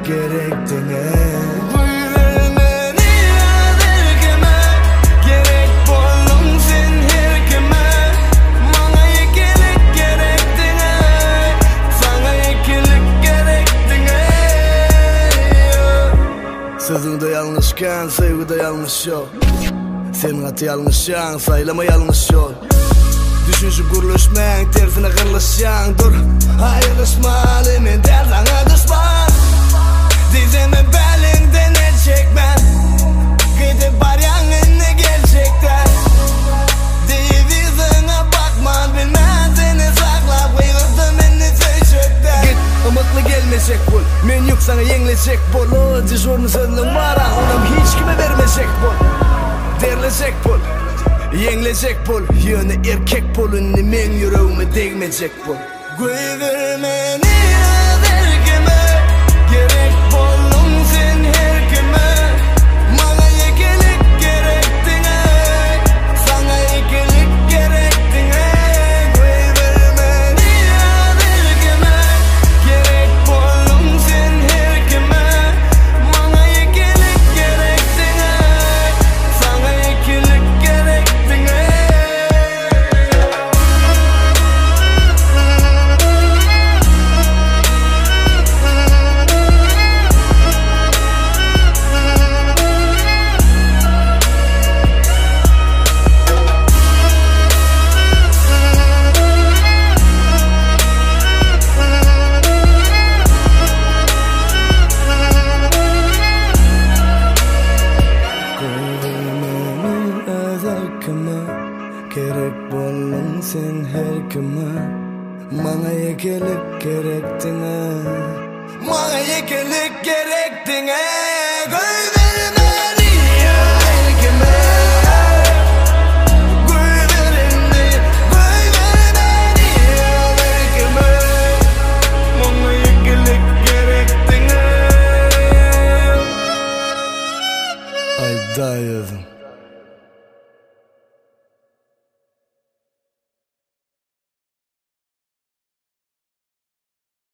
gerektiğine. Sözünde yanlışken sevgide yanlış yok. Senin atı yanlışan saylama yanlış yol. Düşünüşüp guruluşmen tersine kırılışan. Dur ayrılışmalı men der sana düşman. Dizeme belinden el çekmem. Gidip var yanına gerçekten. Divizine bakman bilmez seni saklap. Kıyırdım beni seçekten. Git umutlu gelmeyecek bul. Men yok sana yenilecek bol. O dişorunu sözlüm var ha. Onam hiç kime vermeyecek bol. Derlecek bol. Yenilecek bol. Yöne erkek bolun. Men yüreğime değmeyecek bol. Güvermeni vergime. Gerek bolun sen her kime. Bana yekilik gerektiğine. Sana yekilik gerektiğine. Güvermeni vergime. Gerek bolun sen her kime. Bana yekilik gerektiğine. Sana yekilik gerektiğine. Gerek bolun sen her kime. Bana yekilik gerektiğine. Bana yekilik gerektiğine.